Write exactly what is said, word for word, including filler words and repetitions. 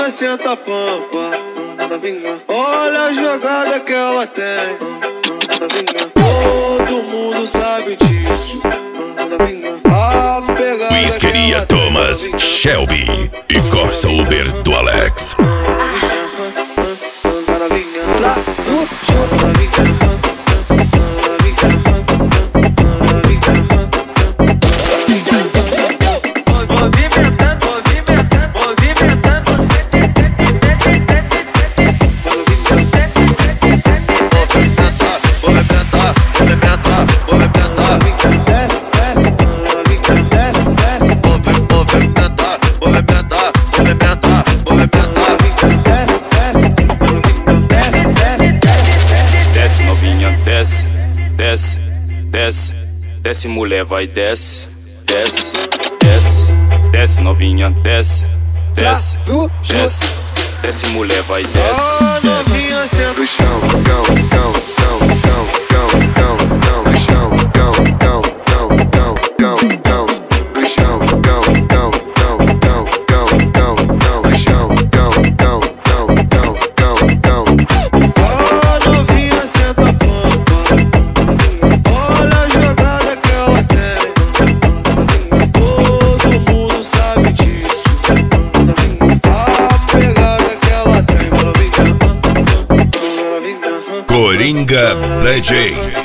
novinha senta pampa. Olha a jogada que ela tem. Todo mundo sabe disso. A pegada Whiskeria Thomas, Shelby e Corsa Uber do Alex. Desce, desce, desce, desce mulher, vai, desce, desce, desce, desce novinha, desce, desce, desce, desce mulher, vai, desce, desce. No chão, cão, cão, cão, cão, cão, cão, cão, no chão, cão, cão, cão, cão, cão, cão, no chão, cão, cão, cão, cão, cão, cão, cão, no chão, cão, cão, cão, cão, cão, cão. A novinha senta pampa. Olha a jogada que ela tem. Todo mundo sabe disso. A pegada que ela tem. Coringa D J.